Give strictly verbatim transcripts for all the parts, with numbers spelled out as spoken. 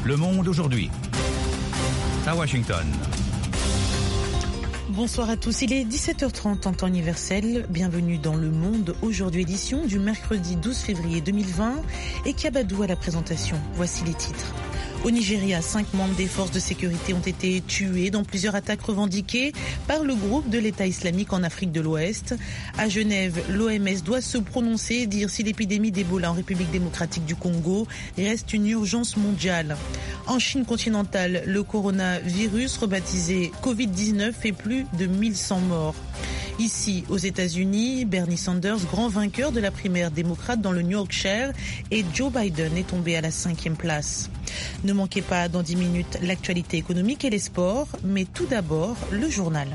Le Monde aujourd'hui. À Washington. Bonsoir à tous, il est dix-sept heures trente en temps universel. Bienvenue dans Le Monde aujourd'hui, édition du mercredi douze février deux mille vingt. Et Kabadou à la présentation. Voici les titres. Au Nigeria, cinq membres des forces de sécurité ont été tués dans plusieurs attaques revendiquées par le groupe de l'État islamique en Afrique de l'Ouest. À Genève, l'O M S doit se prononcer et dire si l'épidémie d'Ebola en République démocratique du Congo reste une urgence mondiale. En Chine continentale, le coronavirus, rebaptisé covid dix-neuf, fait plus de mille cent morts. Ici, aux États-Unis, Bernie Sanders, grand vainqueur de la primaire démocrate dans le New Yorkshire, et Joe Biden est tombé à la cinquième place. Ne manquez pas dans dix minutes l'actualité économique et les sports, mais tout d'abord, le journal.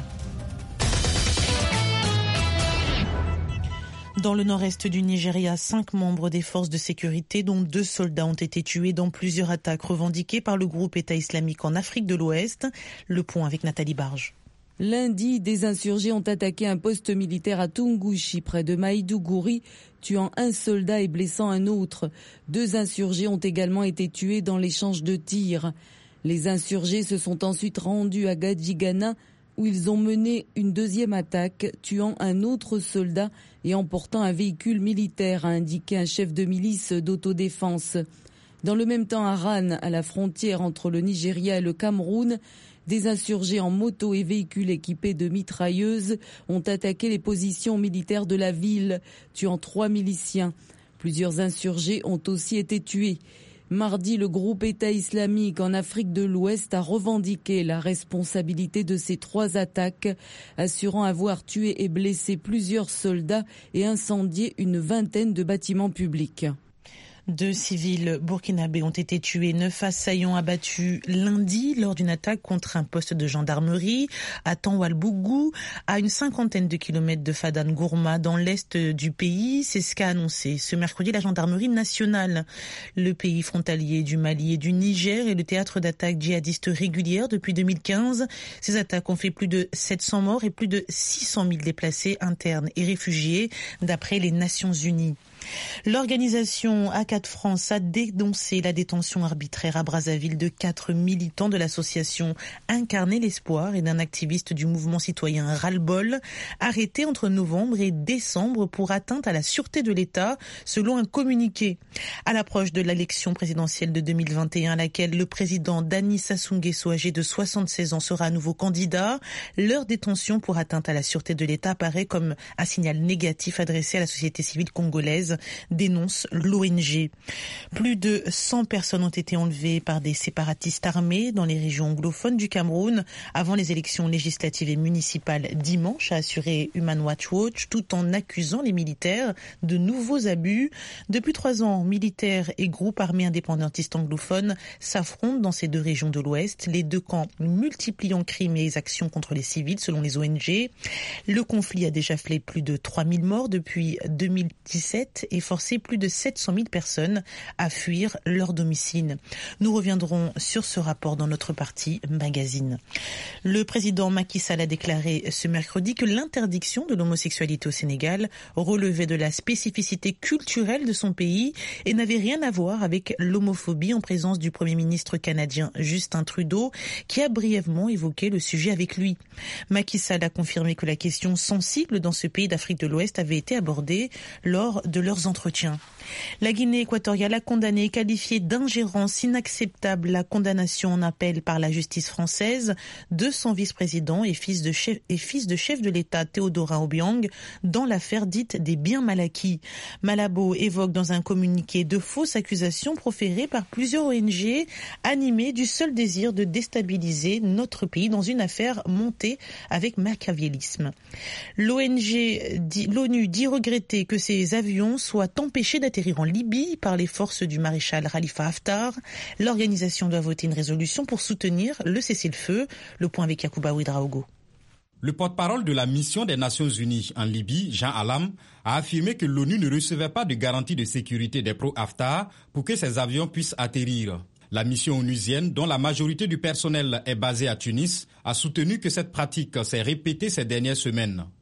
Dans le nord-est du Nigeria, cinq membres des forces de sécurité, dont deux soldats, ont été tués dans plusieurs attaques revendiquées par le groupe État islamique en Afrique de l'Ouest. Le point avec Nathalie Barge. Lundi, des insurgés ont attaqué un poste militaire à Tungushi, près de Maïdougouri, tuant un soldat et blessant un autre. Deux insurgés ont également été tués dans l'échange de tirs. Les insurgés se sont ensuite rendus à Gadjigana, où ils ont mené une deuxième attaque, tuant un autre soldat et emportant un véhicule militaire, a indiqué un chef de milice d'autodéfense. Dans le même temps, à Ran, à la frontière entre le Nigeria et le Cameroun, des insurgés en moto et véhicules équipés de mitrailleuses ont attaqué les positions militaires de la ville, tuant trois miliciens. Plusieurs insurgés ont aussi été tués. Mardi, le groupe État islamique en Afrique de l'Ouest a revendiqué la responsabilité de ces trois attaques, assurant avoir tué et blessé plusieurs soldats et incendié une vingtaine de bâtiments publics. Deux civils burkinabés ont été tués, neuf assaillants abattus lundi lors d'une attaque contre un poste de gendarmerie à Tanwalbougou, à une cinquantaine de kilomètres de Fadan Gourma, dans l'est du pays. C'est ce qu'a annoncé ce mercredi la gendarmerie nationale. Le pays frontalier du Mali et du Niger est le théâtre d'attaques djihadistes régulières depuis deux mille quinze. Ces attaques ont fait plus de sept cents morts et plus de six cent mille déplacés internes et réfugiés, d'après les Nations Unies. L'organisation A quatre France a dénoncé la détention arbitraire à Brazzaville de quatre militants de l'association Incarner l'espoir et d'un activiste du mouvement citoyen Ras-le-Bol, arrêtés entre novembre et décembre pour atteinte à la sûreté de l'État, selon un communiqué. À l'approche de l'élection présidentielle de deux mille vingt et un, à laquelle le président Dany Sassou Nguesso, âgé de soixante-seize ans, sera à nouveau candidat, leur détention pour atteinte à la sûreté de l'État apparaît comme un signal négatif adressé à la société civile congolaise, dénonce l'O N G. Plus de cent personnes ont été enlevées par des séparatistes armés dans les régions anglophones du Cameroun avant les élections législatives et municipales dimanche, a assuré Human Rights Watch, tout en accusant les militaires de nouveaux abus. Depuis trois ans, militaires et groupes armés indépendantistes anglophones s'affrontent dans ces deux régions de l'Ouest, les deux camps multipliant crimes et actions contre les civils, selon les O N G. Le conflit a déjà fait plus de trois mille morts depuis deux mille dix-sept et forcé plus de sept cent mille personnes à fuir leur domicile. Nous reviendrons sur ce rapport dans notre partie magazine. Le président Macky Sall a déclaré ce mercredi que l'interdiction de l'homosexualité au Sénégal relevait de la spécificité culturelle de son pays et n'avait rien à voir avec l'homophobie, en présence du Premier ministre canadien Justin Trudeau, qui a brièvement évoqué le sujet avec lui. Macky Sall a confirmé que la question sensible dans ce pays d'Afrique de l'Ouest avait été abordée lors de leurs entretiens. La Guinée équatoriale a condamné et qualifié d'ingérence inacceptable la condamnation en appel par la justice française de son vice-président et fils de chef, et fils de chef de l'État Théodorin Obiang dans l'affaire dite des biens mal acquis. Malabo évoque dans un communiqué de fausses accusations proférées par plusieurs O N G animées du seul désir de déstabiliser notre pays dans une affaire montée avec machiavélisme. L'O N G dit, l'ONU dit regretter que ces avions soient empêchés d'atterrir en Libye par les forces du maréchal Khalifa Haftar. L'organisation doit voter une résolution pour soutenir le cessez-le-feu. Le point avec Yacouba Ouedraogo. Le porte-parole de la mission des Nations Unies en Libye, Jean Alam, a affirmé que l'ONU ne recevait pas de garantie de sécurité des pro-Haftar pour que ces avions puissent atterrir. La mission onusienne, dont la majorité du personnel est basée à Tunis, a soutenu que cette pratique s'est répétée ces dernières semaines.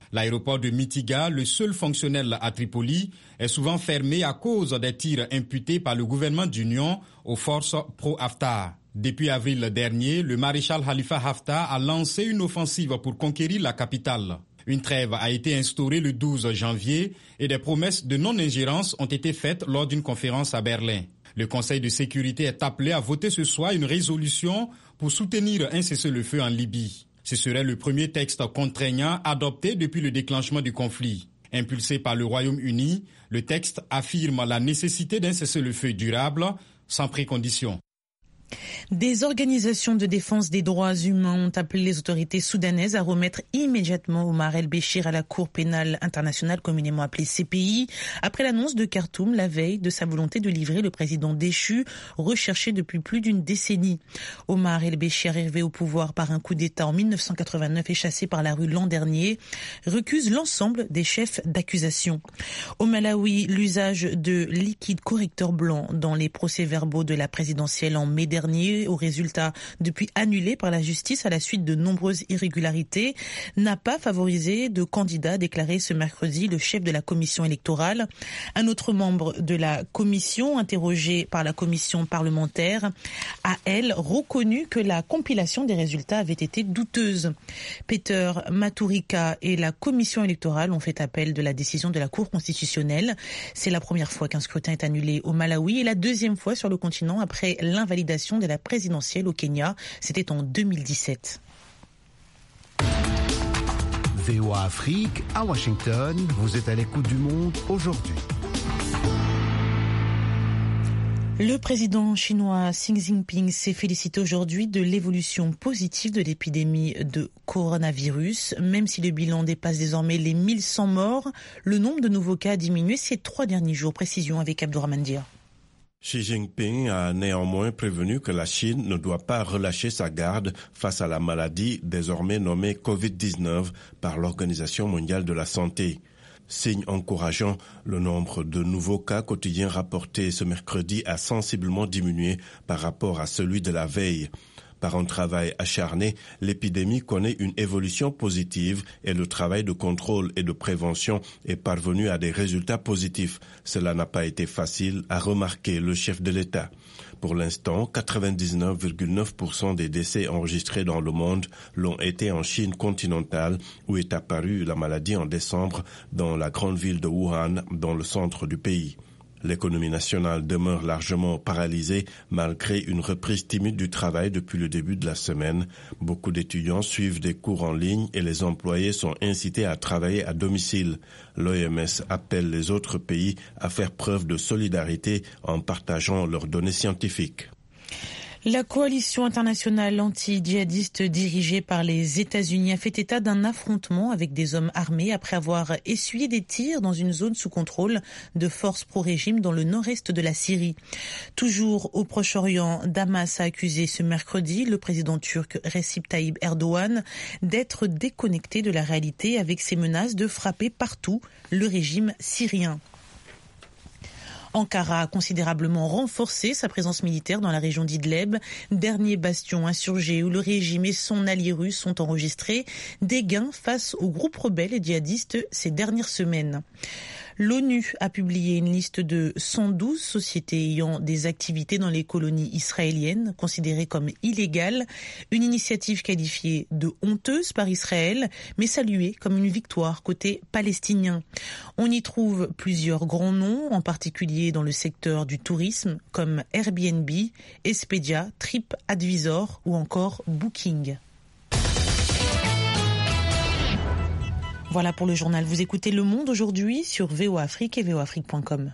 L'aéroport de Mitiga, le seul fonctionnel à Tripoli, est souvent fermé à cause des tirs imputés par le gouvernement d'union aux forces pro-Haftar. Depuis avril dernier, le maréchal Khalifa Haftar a lancé une offensive pour conquérir la capitale. Une trêve a été instaurée le douze janvier et des promesses de non-ingérence ont été faites lors d'une conférence à Berlin. Le Conseil de sécurité est appelé à voter ce soir une résolution pour soutenir un cessez-le-feu en Libye. Ce serait le premier texte contraignant adopté depuis le déclenchement du conflit. Impulsé par le Royaume-Uni, le texte affirme la nécessité d'un cessez-le-feu durable, sans précondition. Des organisations de défense des droits humains ont appelé les autorités soudanaises à remettre immédiatement Omar el-Béchir à la Cour pénale internationale, communément appelée C P I, après l'annonce de Khartoum la veille de sa volonté de livrer le président déchu, recherché depuis plus d'une décennie. Omar el-Béchir, arrivé au pouvoir par un coup d'État en mille neuf cent quatre-vingt-neuf et chassé par la rue l'an dernier, recuse l'ensemble des chefs d'accusation. Au Malawi, l'usage de liquide correcteur blanc dans les procès-verbaux de la présidentielle en mai dernier, au résultat depuis annulé par la justice à la suite de nombreuses irrégularités, n'a pas favorisé de candidat, déclaré ce mercredi le chef de la commission électorale. Un autre membre de la commission, interrogé par la commission parlementaire, a, elle, reconnu que la compilation des résultats avait été douteuse. Peter Maturika et la commission électorale ont fait appel de la décision de la Cour constitutionnelle. C'est la première fois qu'un scrutin est annulé au Malawi et la deuxième fois sur le continent après l'invalidation de la présidentielle au Kenya. C'était en deux mille dix-sept. V O A Afrique, à Washington, vous êtes à l'écoute du monde aujourd'hui. Le président chinois Xi Jinping s'est félicité aujourd'hui de l'évolution positive de l'épidémie de coronavirus. Même si le bilan dépasse désormais les mille cent morts, le nombre de nouveaux cas a diminué ces trois derniers jours. Précision avec Abdourahmane Dia. Xi Jinping a néanmoins prévenu que la Chine ne doit pas relâcher sa garde face à la maladie désormais nommée covid dix-neuf par l'Organisation mondiale de la santé. Signe encourageant, le nombre de nouveaux cas quotidiens rapportés ce mercredi a sensiblement diminué par rapport à celui de la veille. Par un travail acharné, l'épidémie connaît une évolution positive et le travail de contrôle et de prévention est parvenu à des résultats positifs. Cela n'a pas été facile, a remarqué le chef de l'État. Pour l'instant, quatre-vingt-dix-neuf virgule neuf pour cent des décès enregistrés dans le monde l'ont été en Chine continentale, où est apparue la maladie en décembre dans la grande ville de Wuhan, dans le centre du pays. L'économie nationale demeure largement paralysée malgré une reprise timide du travail depuis le début de la semaine. Beaucoup d'étudiants suivent des cours en ligne et les employés sont incités à travailler à domicile. L'O M S appelle les autres pays à faire preuve de solidarité en partageant leurs données scientifiques. La coalition internationale anti-djihadiste dirigée par les États-Unis a fait état d'un affrontement avec des hommes armés après avoir essuyé des tirs dans une zone sous contrôle de forces pro-régime dans le nord-est de la Syrie. Toujours au Proche-Orient, Damas a accusé ce mercredi le président turc Recep Tayyip Erdogan d'être déconnecté de la réalité avec ses menaces de frapper partout le régime syrien. Ankara a considérablement renforcé sa présence militaire dans la région d'Idleb, dernier bastion insurgé où le régime et son allié russe ont enregistré des gains face aux groupes rebelles et djihadistes ces dernières semaines. L'ONU a publié une liste de cent douze sociétés ayant des activités dans les colonies israéliennes, considérées comme illégales, une initiative qualifiée de honteuse par Israël, mais saluée comme une victoire côté palestinien. On y trouve plusieurs grands noms, en particulier dans le secteur du tourisme, comme Airbnb, Expedia, TripAdvisor ou encore Booking. Voilà pour le journal. Vous écoutez Le Monde aujourd'hui sur V O A Afrique et v o afrique point com.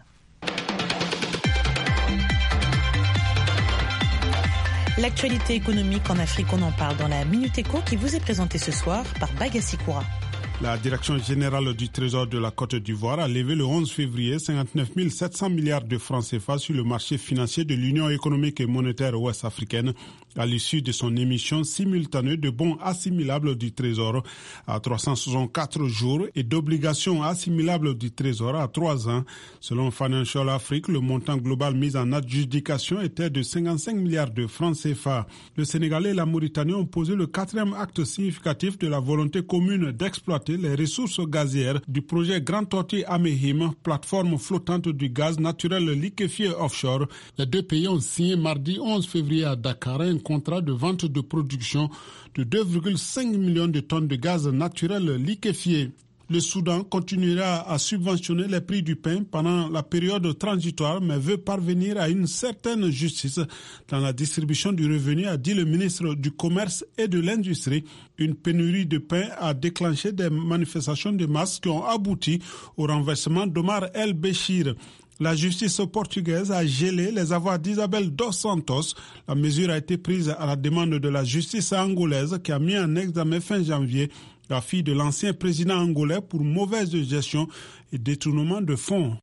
L'actualité économique en Afrique, on en parle dans la Minute Éco qui vous est présentée ce soir par Bagassi Koura. La direction générale du Trésor de la Côte d'Ivoire a levé le onze février cinquante-neuf mille sept cents milliards de francs C F A sur le marché financier de l'Union économique et monétaire ouest-africaine à l'issue de son émission simultanée de bons assimilables du Trésor à trois cent soixante-quatre jours et d'obligations assimilables du Trésor à trois ans. Selon Financial Afrique, le montant global mis en adjudication était de cinquante-cinq milliards de francs C F A. Le Sénégal et la Mauritanie ont posé le quatrième acte significatif de la volonté commune d'exploiter exploiter les ressources gazières du projet Grand Tortue Amehim, plateforme flottante du gaz naturel liquéfié offshore. Les deux pays ont signé mardi onze février à Dakar un contrat de vente de production de deux virgule cinq millions de tonnes de gaz naturel liquéfié. Le Soudan continuera à subventionner les prix du pain pendant la période transitoire, mais veut parvenir à une certaine justice dans la distribution du revenu, a dit le ministre du Commerce et de l'Industrie. Une pénurie de pain a déclenché des manifestations de masse qui ont abouti au renversement d'Omar El-Béchir. La justice portugaise a gelé les avoirs d'Isabel dos Santos. La mesure a été prise à la demande de la justice angolaise qui a mis en examen fin janvier la fille de l'ancien président angolais pour mauvaise gestion et détournement de fonds.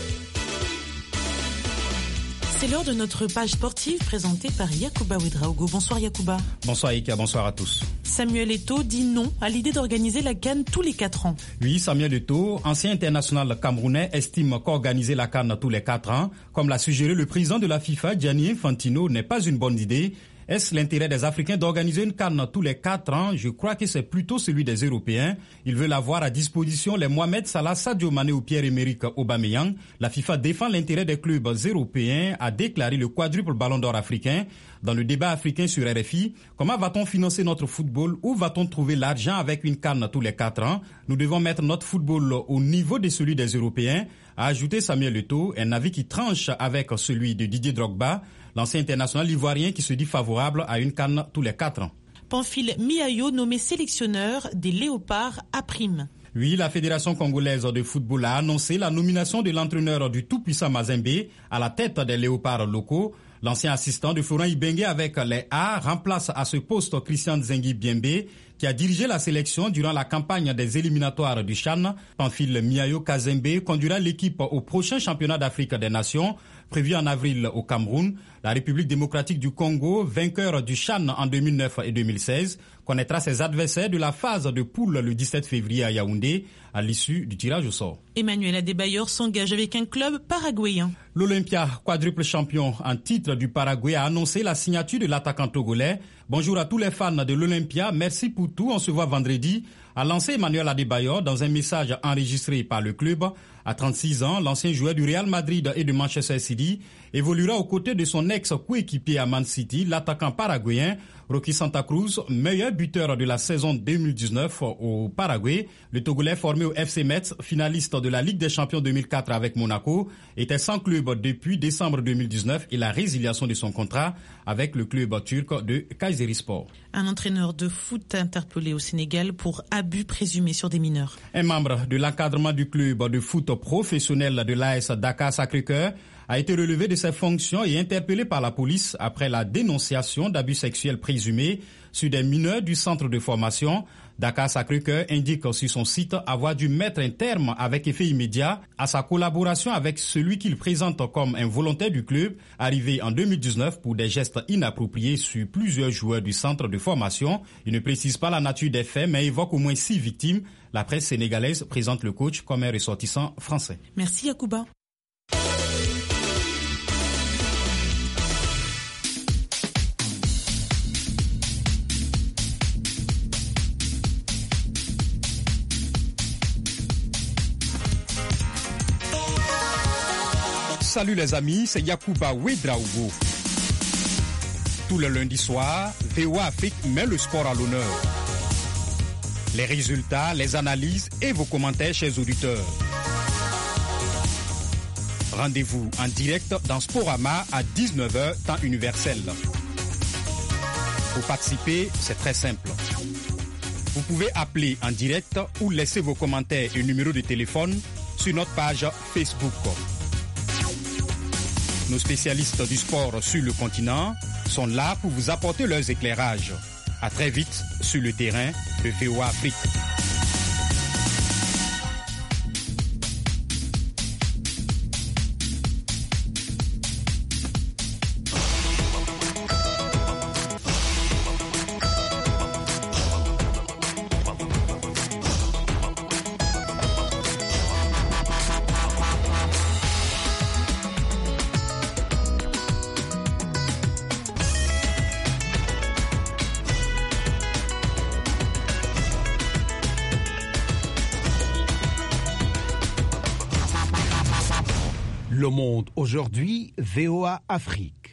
C'est l'heure de notre page sportive présentée par Yacouba Ouedraogo. Bonsoir Yacouba. Bonsoir Ika, bonsoir à tous. Samuel Eto'o dit non à l'idée d'organiser la CAN tous les quatre ans. Oui, Samuel Eto'o, ancien international camerounais, estime qu'organiser la CAN tous les quatre ans, comme l'a suggéré le président de la FIFA, Gianni Infantino, n'est pas une bonne idée. Est-ce l'intérêt des Africains d'organiser une CAN tous les quatre ans? Je crois que c'est plutôt celui des Européens. Ils veulent avoir à disposition les Mohamed Salah, Sadio Mané ou Pierre-Emerick Aubameyang. La FIFA défend l'intérêt des clubs européens, a déclaré le quadruple ballon d'or africain. Dans le débat africain sur R F I, comment va-t-on financer notre football? Où va-t-on trouver l'argent avec une CAN tous les quatre ans? Nous devons mettre notre football au niveau de celui des Européens, a ajouté Samuel Eto'o, un avis qui tranche avec celui de Didier Drogba, l'ancien international ivoirien qui se dit favorable à une CAN tous les quatre ans. Pamphile Miayo, nommé sélectionneur des Léopards à prime. Oui, la Fédération congolaise de football a annoncé la nomination de l'entraîneur du tout-puissant Mazembe à la tête des Léopards locaux. L'ancien assistant de Florent Ibenge avec les A remplace à ce poste Christian Zengi Biembe, qui a dirigé la sélection durant la campagne des éliminatoires du CHAN. Pamphile Miayo Kazembe conduira l'équipe au prochain championnat d'Afrique des Nations, prévu en avril au Cameroun. La République démocratique du Congo, vainqueur du CHAN en deux mille neuf et deux mille seize, connaîtra ses adversaires de la phase de poule le dix-sept février à Yaoundé, à l'issue du tirage au sort. Emmanuel Adebayor s'engage avec un club paraguayen. L'Olympia, quadruple champion en titre du Paraguay, a annoncé la signature de l'attaquant togolais. Bonjour à tous les fans de l'Olympia, merci pour tout, on se voit vendredi, a lancé Emmanuel Adebayor dans un message enregistré par le club. À trente-six ans, l'ancien joueur du Real Madrid et de Manchester City évoluera aux côtés de son ex-coéquipier à Man City, l'attaquant paraguayen Rocky Santa Cruz, meilleur buteur de la saison deux mille dix-neuf au Paraguay. Le Togolais formé au F C Metz, finaliste de la Ligue des Champions deux mille quatre avec Monaco, était sans club depuis décembre deux mille dix-neuf et la résiliation de son contrat avec le club turc de Kayserispor. Un entraîneur de foot interpellé au Sénégal pour abus présumés sur des mineurs. Un membre de l'encadrement du club de foot professionnel de l'A S Dakar Sacré-Cœur a été relevé de ses fonctions et interpellé par la police après la dénonciation d'abus sexuels présumés sur des mineurs du centre de formation. Dakar Sacré-Cœur indique sur son site avoir dû mettre un terme avec effet immédiat à sa collaboration avec celui qu'il présente comme un volontaire du club, arrivé en deux mille dix-neuf pour des gestes inappropriés sur plusieurs joueurs du centre de formation. Il ne précise pas la nature des faits, mais évoque au moins six victimes. La presse sénégalaise présente le coach comme un ressortissant français. Merci Yacouba. Salut les amis, c'est Yacouba Ouedraogo. Tout le lundi soir, V O A Afrique met le sport à l'honneur. Les résultats, les analyses et vos commentaires, chers auditeurs. Rendez-vous en direct dans Sporama à dix-neuf heures, temps universel. Pour participer, c'est très simple. Vous pouvez appeler en direct ou laisser vos commentaires et numéros de téléphone sur notre page Facebook. Nos spécialistes du sport sur le continent sont là pour vous apporter leurs éclairages. À très vite sur le terrain de V O A Afrique. Le Monde aujourd'hui, V O A Afrique.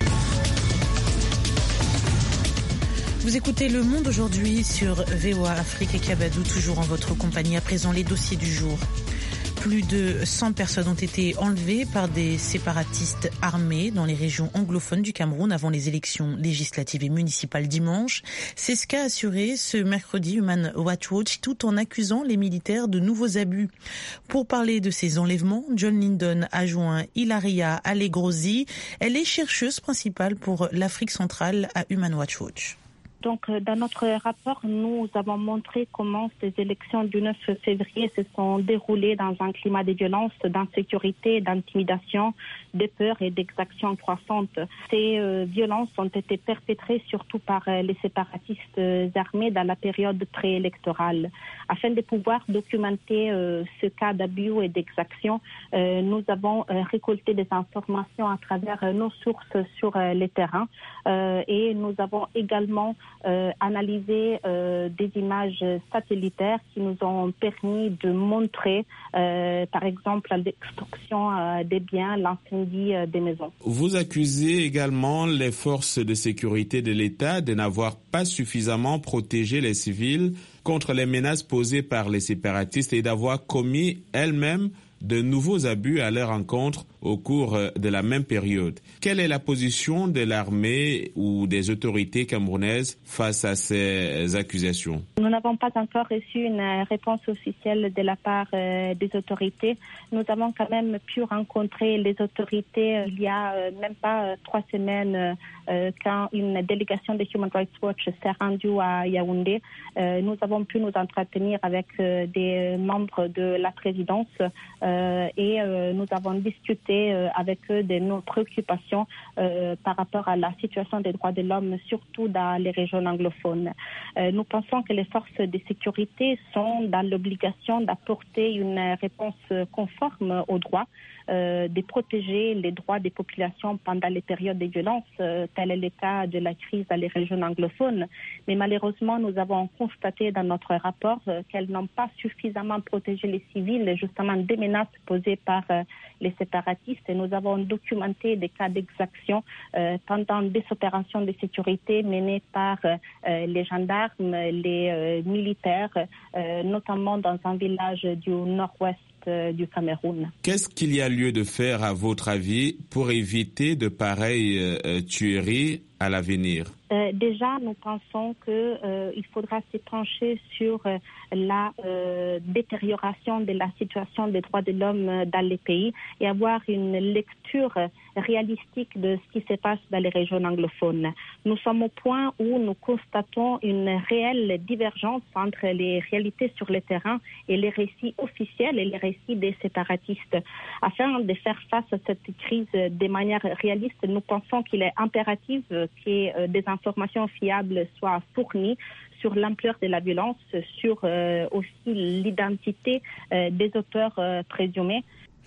Vous écoutez Le Monde aujourd'hui sur V O A Afrique et Kabadou, toujours en votre compagnie. À présent, les dossiers du jour. Plus de cent personnes ont été enlevées par des séparatistes armés dans les régions anglophones du Cameroun avant les élections législatives et municipales dimanche. C'est ce qu'a assuré ce mercredi Human Rights Watch, tout en accusant les militaires de nouveaux abus. Pour parler de ces enlèvements, John Lindon a joint Ilaria Allegrosi. Elle est chercheuse principale pour l'Afrique centrale à Human Rights Watch. Donc, dans notre rapport, nous avons montré comment ces élections du neuf février se sont déroulées dans un climat de violence, d'insécurité, d'intimidation, de peur et d'exactions croissantes. Ces euh, violences ont été perpétrées surtout par euh, les séparatistes euh, armés dans la période préélectorale. Afin de pouvoir documenter euh, ce cas d'abus et d'exactions, euh, nous avons euh, récolté des informations à travers euh, nos sources sur euh, les terrains euh, et nous avons également Euh, analyser euh, des images satellitaires qui nous ont permis de montrer, euh, par exemple, la destruction euh, des biens, l'incendie euh, des maisons. Vous accusez également les forces de sécurité de l'État de n'avoir pas suffisamment protégé les civils contre les menaces posées par les séparatistes et d'avoir commis elles-mêmes de nouveaux abus à leur encontre au cours de la même période. Quelle est la position de l'armée ou des autorités camerounaises face à ces accusations? Nous n'avons pas encore reçu une réponse officielle de la part euh, des autorités. Nous avons quand même pu rencontrer les autorités euh, il y a euh, même pas euh, trois semaines euh, quand une délégation de Human Rights Watch s'est rendue à Yaoundé. Euh, nous avons pu nous entretenir avec euh, des membres de la présidence euh, et euh, nous avons discuté avec eux de nos préoccupations euh, par rapport à la situation des droits de l'homme, surtout dans les régions anglophones. Euh, nous pensons que les forces de sécurité sont dans l'obligation d'apporter une réponse conforme aux droits, euh, de protéger les droits des populations pendant les périodes de violence, euh, tel est le cas de la crise dans les régions anglophones. Mais malheureusement, nous avons constaté dans notre rapport euh, qu'elles n'ont pas suffisamment protégé les civils, justement des menaces posées par euh, les séparatistes. Et nous avons documenté des cas d'exaction euh, pendant des opérations de sécurité menées par euh, les gendarmes, les euh, militaires, euh, notamment dans un village du nord-ouest du Cameroun. Qu'est-ce qu'il y a lieu de faire, à votre avis, pour éviter de pareilles euh, tueries à l'avenir? Euh, déjà, nous pensons qu'il euh, faudra se pencher sur euh, la euh, détérioration de la situation des droits de l'homme dans les pays et avoir une lecture réalistique de ce qui se passe dans les régions anglophones. Nous sommes au point où nous constatons une réelle divergence entre les réalités sur le terrain et les récits officiels et les récits des séparatistes. Afin de faire face à cette crise de manière réaliste, nous pensons qu'il est impératif que des informations fiables soient fournies sur l'ampleur de la violence, sur euh, aussi l'identité euh, des auteurs euh, présumés.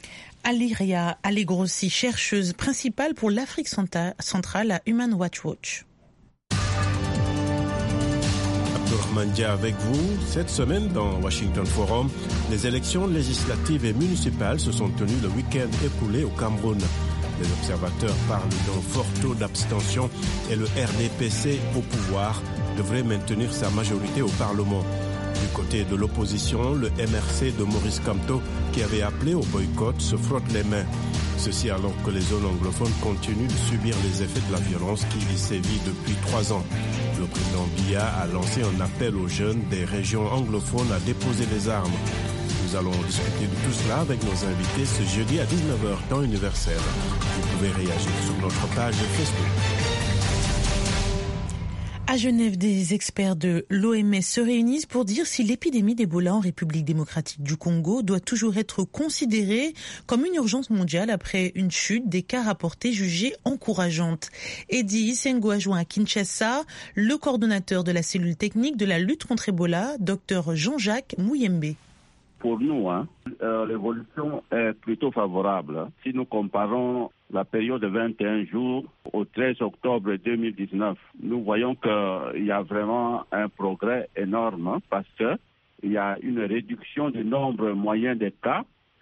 Aliria Allegrosi, chercheuse principale pour l'Afrique centrale à Human Rights Watch. Abdourahmane Dia avec vous. Cette semaine, dans Washington Forum, les élections législatives et municipales se sont tenues le week-end écoulé au Cameroun. Les observateurs parlent d'un fort taux d'abstention et le R D P C au pouvoir devrait maintenir sa majorité au Parlement. Du côté de l'opposition, le M R C de Maurice Kamto, qui avait appelé au boycott, se frotte les mains. Ceci alors que les zones anglophones continuent de subir les effets de la violence qui y sévit depuis trois ans. Le président Biya a lancé un appel aux jeunes des régions anglophones à déposer les armes. Nous allons discuter de tout cela avec nos invités ce jeudi à dix-neuf heures temps universel. Vous pouvez réagir sur notre page Facebook. À Genève, des experts de l'O M S se réunissent pour dire si l'épidémie d'Ebola en République démocratique du Congo doit toujours être considérée comme une urgence mondiale après une chute des cas rapportés jugée encourageante. Eddie Sengo a joint à Kinshasa le coordonnateur de la cellule technique de la lutte contre Ebola, docteur Jean-Jacques Mouyembe. Pour nous, hein, euh, l'évolution est plutôt favorable. Si nous comparons la période de vingt et un jours au treize octobre deux mille dix-neuf, nous voyons qu'il y a vraiment un progrès énorme parce qu'il y a une réduction du nombre moyen de cas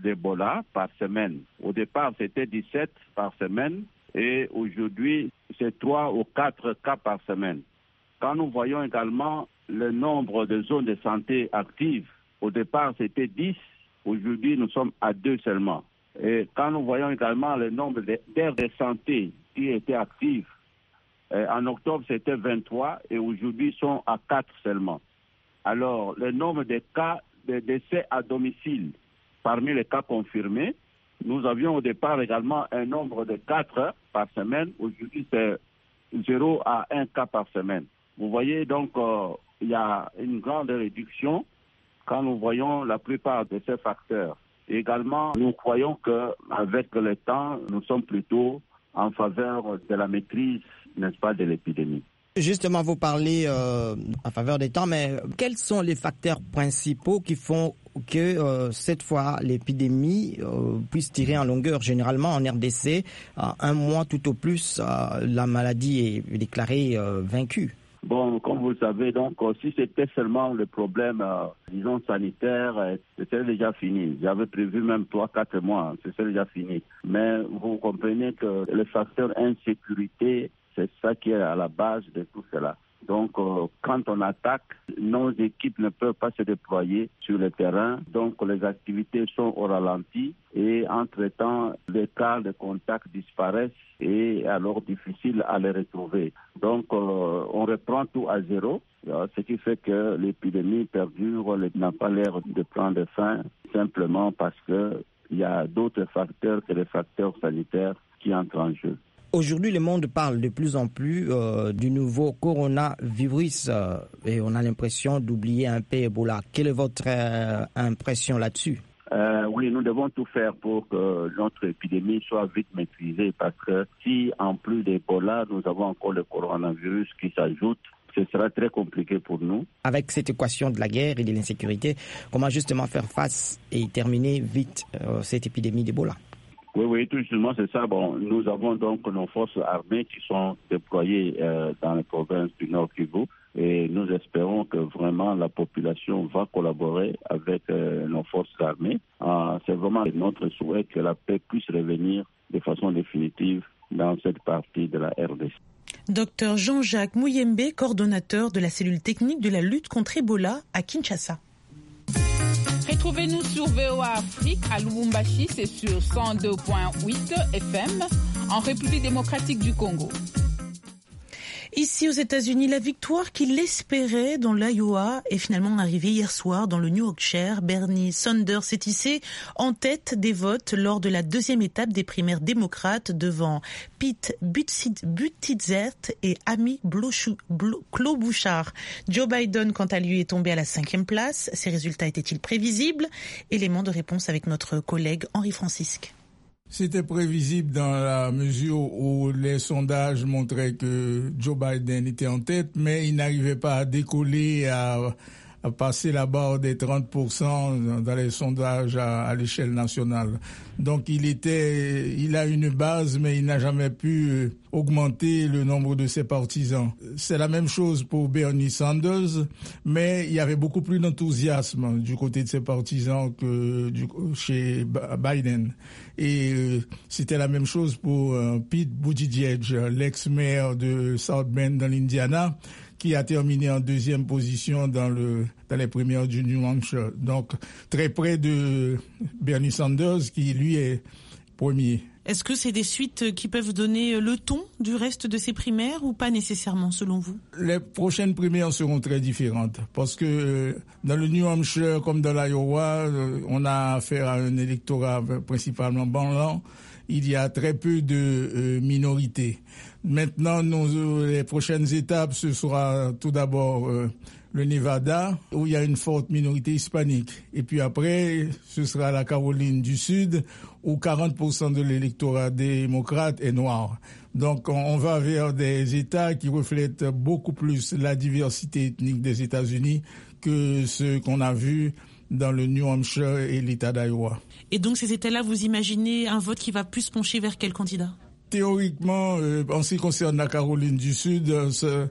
d'Ebola par semaine. Au départ, c'était dix-sept par semaine et aujourd'hui, c'est trois ou quatre cas par semaine. Quand nous voyons également le nombre de zones de santé actives, au départ, c'était dix. Aujourd'hui, nous sommes à deux seulement. Et quand nous voyons également le nombre d'aires de santé qui étaient actives, euh, en octobre, c'était vingt-trois et aujourd'hui, ils sont à quatre seulement. Alors, le nombre de cas de décès à domicile, parmi les cas confirmés, nous avions au départ également un nombre de quatre par semaine. Aujourd'hui, c'est zéro à un cas par semaine. Vous voyez donc, euh, il y a une grande réduction quand nous voyons la plupart de ces facteurs. Et également, nous croyons qu'avec le temps, nous sommes plutôt en faveur de la maîtrise, n'est-ce pas, de l'épidémie. Justement, vous parlez euh, en faveur des temps, mais quels sont les facteurs principaux qui font que euh, cette fois l'épidémie euh, puisse tirer en longueur? Généralement, en R D C, euh, un mois tout au plus, euh, la maladie est déclarée euh, vaincue. Bon, comme vous le savez, donc, si c'était seulement le problème, euh, disons, sanitaire, euh, c'était déjà fini. J'avais prévu même trois, quatre mois, c'était déjà fini. Mais vous comprenez que le facteur insécurité, c'est ça qui est à la base de tout cela. Donc, euh, quand on attaque, nos équipes ne peuvent pas se déployer sur le terrain. Donc, les activités sont au ralenti et, entre-temps, les cas de contact disparaissent et alors difficile à les retrouver. Donc, euh, on reprend tout à zéro, ce qui fait que l'épidémie perdure, n'a pas l'air de prendre fin, simplement parce qu'il y a d'autres facteurs que les facteurs sanitaires qui entrent en jeu. Aujourd'hui, le monde parle de plus en plus euh, du nouveau coronavirus euh, et on a l'impression d'oublier un peu Ebola. Quelle est votre euh, impression là-dessus? euh, Oui, nous devons tout faire pour que notre épidémie soit vite maîtrisée parce que si, en plus d'Ebola, nous avons encore le coronavirus qui s'ajoute, ce sera très compliqué pour nous. Avec cette équation de la guerre et de l'insécurité, comment justement faire face et terminer vite euh, cette épidémie d'Ebola? Oui, oui, tout justement, c'est ça. Bon, nous avons donc nos forces armées qui sont déployées euh, dans les provinces du Nord Kivu et nous espérons que vraiment la population va collaborer avec euh, nos forces armées. Euh, c'est vraiment notre souhait que la paix puisse revenir de façon définitive dans cette partie de la R D C. Docteur Jean-Jacques Mouyembe, coordonnateur de la cellule technique de la lutte contre Ebola à Kinshasa. Retrouvez-nous sur V O A Afrique à Lubumbashi, c'est sur cent deux virgule huit F M, en République démocratique du Congo. Ici aux États-Unis, la victoire qu'il espérait dans l'Iowa est finalement arrivée hier soir dans le New Hampshire. Bernie Sanders s'est hissé en tête des votes lors de la deuxième étape des primaires démocrates devant Pete Buttigieg et Amy Klobuchar. Joe Biden, quant à lui, est tombé à la cinquième place. Ces résultats étaient-ils prévisibles? Élément de réponse avec notre collègue Henri Francisque. C'était prévisible dans la mesure où les sondages montraient que Joe Biden était en tête, mais il n'arrivait pas à décoller, à, à passer la barre des trente pour cent dans les sondages à, à l'échelle nationale. Donc il était, il a une base, mais il n'a jamais pu augmenter le nombre de ses partisans. C'est la même chose pour Bernie Sanders, mais il y avait beaucoup plus d'enthousiasme du côté de ses partisans que du, chez Biden. Et euh, c'était la même chose pour euh, Pete Buttigieg, l'ex-maire de South Bend dans l'Indiana, qui a terminé en deuxième position dans le dans les primaires du New Hampshire. Donc très près de Bernie Sanders, qui lui est premier. Est-ce que c'est des suites qui peuvent donner le ton du reste de ces primaires ou pas nécessairement selon vous? Les prochaines primaires seront très différentes parce que dans le New Hampshire comme dans l'Iowa, on a affaire à un électorat principalement blanc. Il y a très peu de euh, minorités. Maintenant, nous, les prochaines étapes, ce sera tout d'abord euh, le Nevada, où il y a une forte minorité hispanique. Et puis après, ce sera la Caroline du Sud, où quarante pour cent de l'électorat démocrate est noir. Donc, on va vers des États qui reflètent beaucoup plus la diversité ethnique des États-Unis que ce qu'on a vu dans le New Hampshire et l'État d'Iowa. Et donc, ces États-là, vous imaginez un vote qui va plus pencher vers quel candidat? Théoriquement, euh, en ce qui concerne la Caroline du Sud, euh,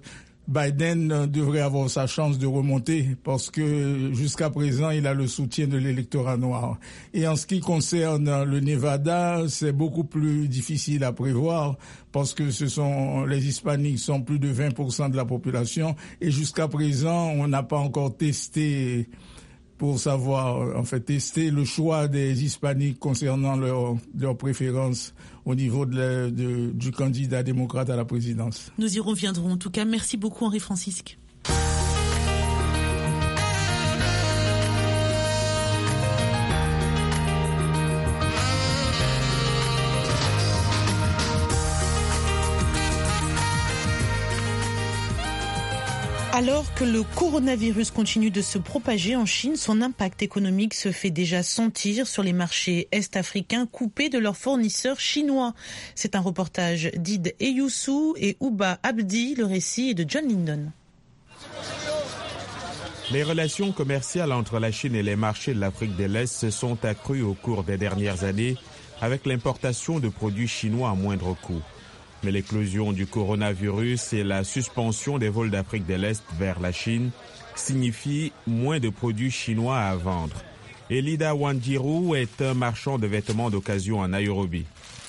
Biden devrait avoir sa chance de remonter parce que jusqu'à présent, il a le soutien de l'électorat noir. Et en ce qui concerne le Nevada, c'est beaucoup plus difficile à prévoir parce que ce sont les Hispaniques sont plus de vingt pour cent de la population et jusqu'à présent, on n'a pas encore testé pour savoir, en fait, tester le choix des Hispaniques concernant leurs leur préférences au niveau de la, de, du candidat démocrate à la présidence. Nous y reviendrons. En tout cas, merci beaucoup Henri Francisque. Alors que le coronavirus continue de se propager en Chine, son impact économique se fait déjà sentir sur les marchés est-africains coupés de leurs fournisseurs chinois. C'est un reportage d'Id Eyoussou et Ouba Abdi. Le récit est de John Lindon. Les relations commerciales entre la Chine et les marchés de l'Afrique de l'Est se sont accrues au cours des dernières années avec l'importation de produits chinois à moindre coût. Mais l'éclosion du coronavirus et la suspension des vols d'Afrique de l'Est vers la Chine signifient moins de produits chinois à vendre. Elida Wanjiru est un marchand de vêtements d'occasion à Nairobi.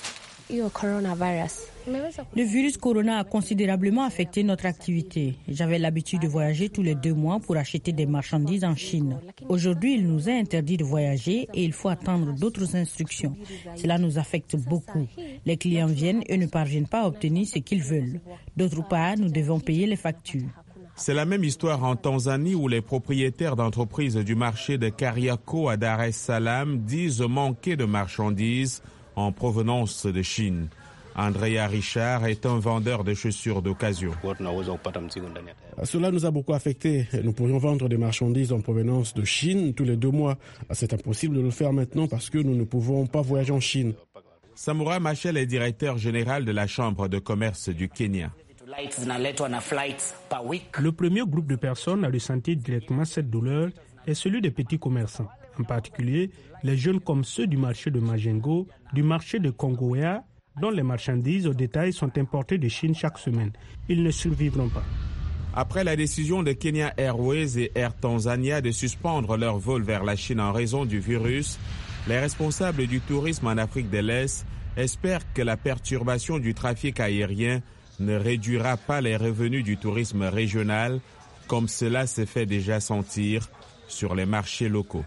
Le virus corona a considérablement affecté notre activité. J'avais l'habitude de voyager tous les deux mois pour acheter des marchandises en Chine. Aujourd'hui, il nous est interdit de voyager et il faut attendre d'autres instructions. Cela nous affecte beaucoup. Les clients viennent et ne parviennent pas à obtenir ce qu'ils veulent. D'autre part, nous devons payer les factures. C'est la même histoire en Tanzanie où les propriétaires d'entreprises du marché de Kariako à Dar es Salaam disent manquer de marchandises en provenance de Chine. Andrea Richard est un vendeur de chaussures d'occasion. Cela nous a beaucoup affectés. Nous pourrions vendre des marchandises en provenance de Chine tous les deux mois. C'est impossible de le faire maintenant parce que nous ne pouvons pas voyager en Chine. Samoura Machel est directeur général de la Chambre de commerce du Kenya. Le premier groupe de personnes à ressentir directement cette douleur est celui des petits commerçants, en particulier les jeunes comme ceux du marché de Majengo, du marché de Kongoya, dont les marchandises au détail sont importées de Chine chaque semaine. Ils ne survivront pas. Après la décision de Kenya Airways et Air Tanzania de suspendre leur vol vers la Chine en raison du virus, les responsables du tourisme en Afrique de l'Est espèrent que la perturbation du trafic aérien ne réduira pas les revenus du tourisme régional, comme cela se fait déjà sentir sur les marchés locaux.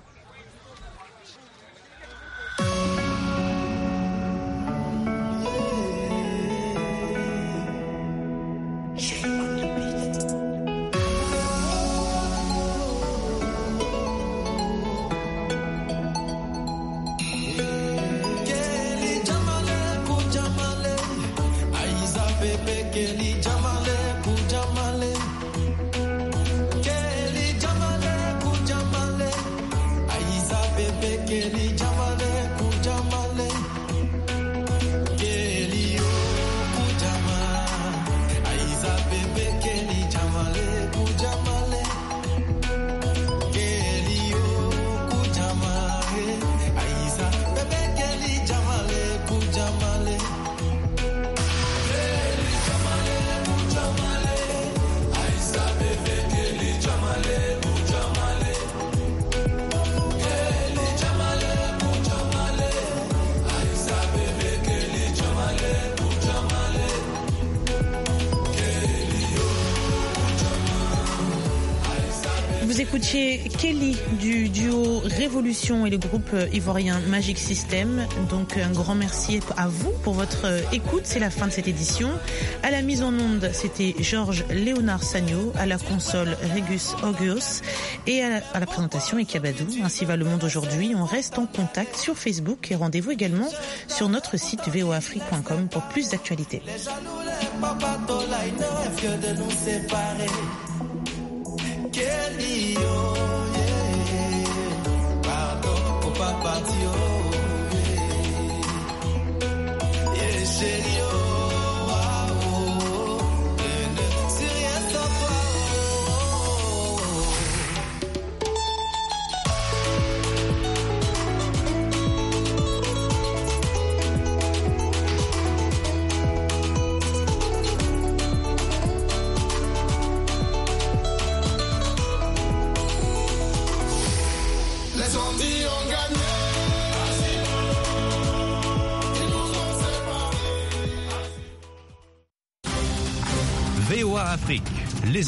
Vous écoutiez Kelly du duo Révolution et le groupe ivoirien Magic System. Donc un grand merci à vous pour votre écoute. C'est la fin de cette édition. À la mise en onde, c'était Georges Léonard Sagno, à la console Régus Auguos et à la, à la présentation Ekabadou. Ainsi va le monde aujourd'hui. On reste en contact sur Facebook et rendez-vous également sur notre site v o afrique point com pour plus d'actualités. Kelly, oh, yeah. Pardon, faut pas partir, oh, yeah. Yeah,